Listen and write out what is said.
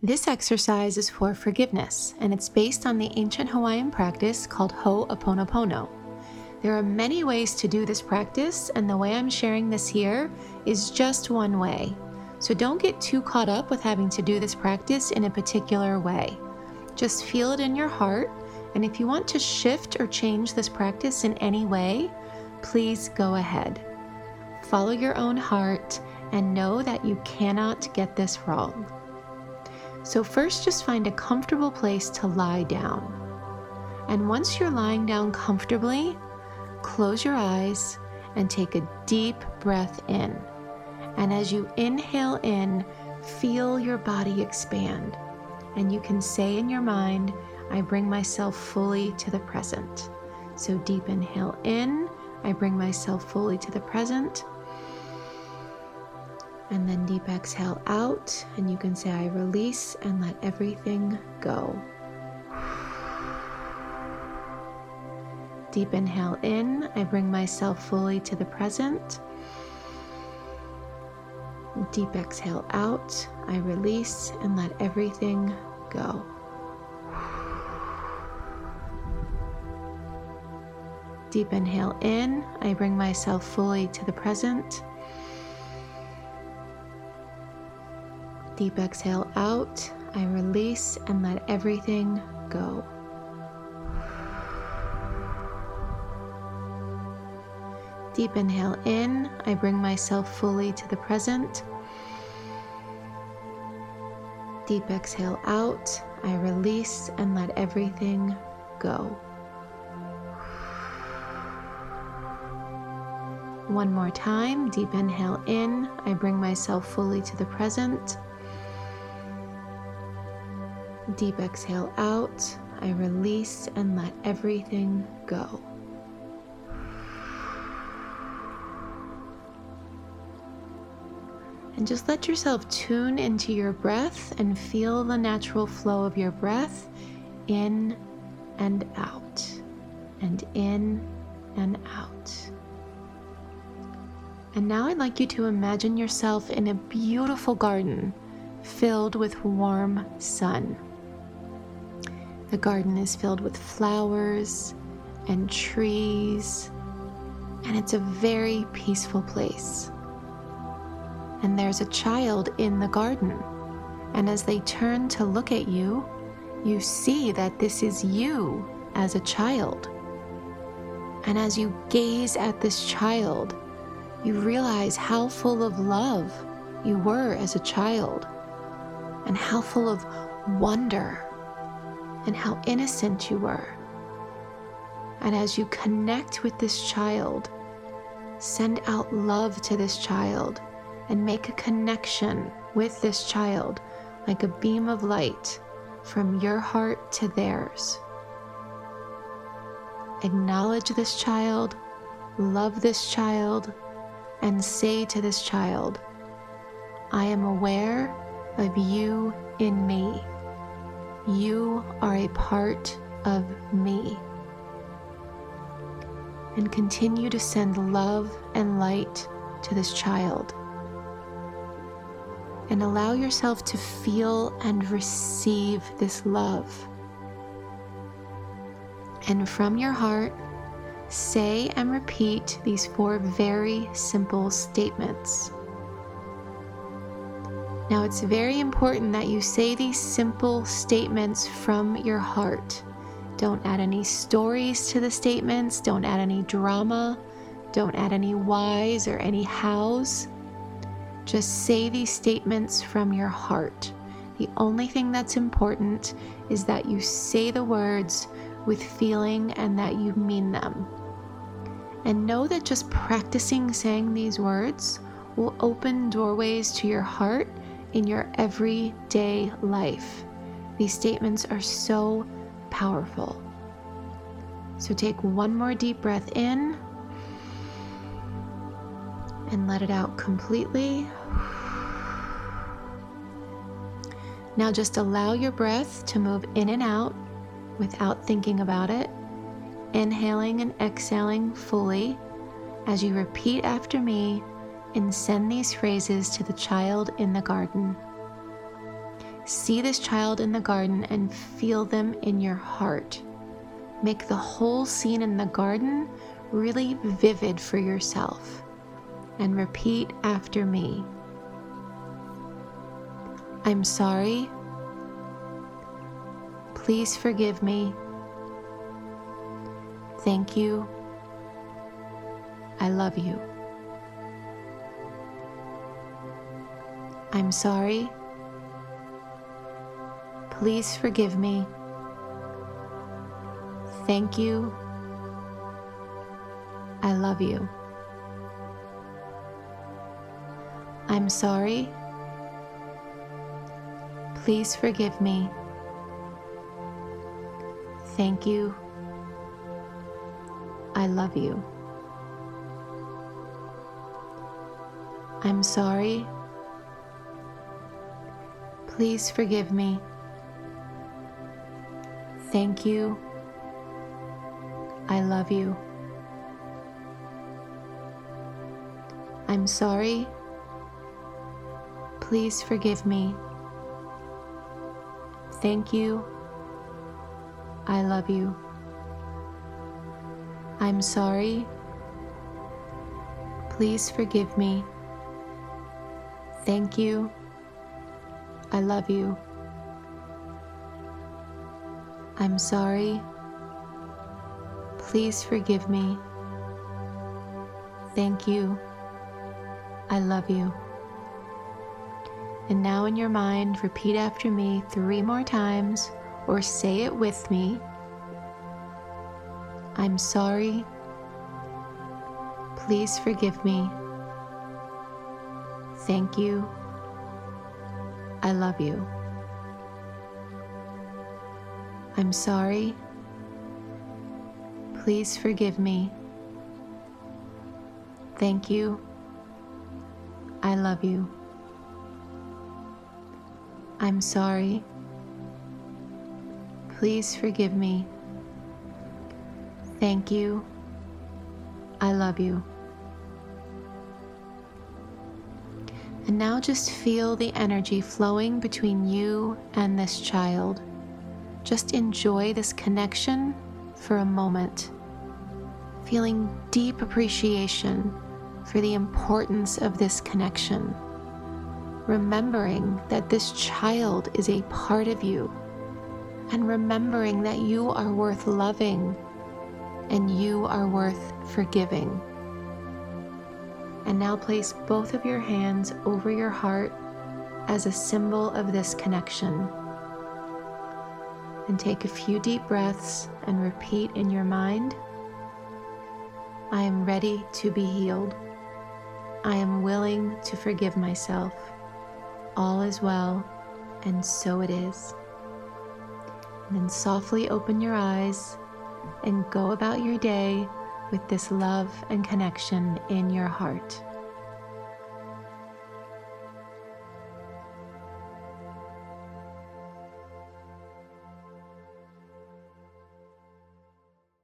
This exercise is for forgiveness, and it's based on the ancient Hawaiian practice called Ho'oponopono. There are many ways to do this practice, and the way I'm sharing this here is just one way. So don't get too caught up with having to do this practice in a particular way. Just feel it in your heart, and if you want to shift or change this practice in any way, please go ahead. Follow your own heart and know that you cannot get this wrong. So first, just find a comfortable place to lie down. And once you're lying down comfortably, close your eyes and take a deep breath in. And as you inhale in, feel your body expand. And you can say in your mind, I bring myself fully to the present. So deep inhale in, I bring myself fully to the present. And then deep exhale out, and you can say, I release and let everything go. Deep inhale in, I bring myself fully to the present. Deep exhale out, I release and let everything go. Deep inhale in, I bring myself fully to the present. Deep exhale out, I release and let everything go. Deep inhale in, I bring myself fully to the present. Deep exhale out, I release and let everything go. One more time, deep inhale in, I bring myself fully to the present. Deep exhale out, I release and let everything go. And just let yourself tune into your breath and feel the natural flow of your breath in and out, and in and out. And now I'd like you to imagine yourself in a beautiful garden filled with warm sun. The garden is filled with flowers and trees, and it's a very peaceful place. And there's a child in the garden, and as they turn to look at you, you see that this is you as a child. And as you gaze at this child, you realize how full of love you were as a child, and how full of wonder, and how innocent you were. And as you connect with this child, send out love to this child and make a connection with this child like a beam of light from your heart to theirs. Acknowledge this child, love this child, and say to this child, I am aware of you in me. You are a part of me. And continue to send love and light to this child. And allow yourself to feel and receive this love. And from your heart, say and repeat these 4 very simple statements. Now, it's very important that you say these simple statements from your heart. Don't add any stories to the statements. Don't add any drama. Don't add any whys or any hows. Just say these statements from your heart. The only thing that's important is that you say the words with feeling and that you mean them. And know that just practicing saying these words will open doorways to your heart in your everyday life. These statements are so powerful. So take one more deep breath in and let it out completely. Now just allow your breath to move in and out without thinking about it, inhaling and exhaling fully as you repeat after me and send these phrases to the child in the garden. See this child in the garden and feel them in your heart. Make the whole scene in the garden really vivid for yourself. And repeat after me. I'm sorry. Please forgive me. Thank you. I love you. I'm sorry. Please forgive me. Thank you. I love you. I'm sorry. Please forgive me. Thank you. I love you. I'm sorry. Please forgive me. Thank you. I love you. I'm sorry. Please forgive me. Thank you. I love you. I'm sorry. Please forgive me. Thank you. I love you. I'm sorry. Please forgive me. Thank you. I love you. And now in your mind, repeat after me 3 more times, or say it with me. I'm sorry. Please forgive me. Thank you. I love you. I'm sorry. Please forgive me. Thank you. I love you. I'm sorry. Please forgive me. Thank you. I love you. And now just feel the energy flowing between you and this child. Just enjoy this connection for a moment, feeling deep appreciation for the importance of this connection, remembering that this child is a part of you, and remembering that you are worth loving and you are worth forgiving. And now place both of your hands over your heart as a symbol of this connection. And take a few deep breaths and repeat in your mind, I am ready to be healed. I am willing to forgive myself. All is well, and so it is. And then softly open your eyes and go about your day with this love and connection in your heart.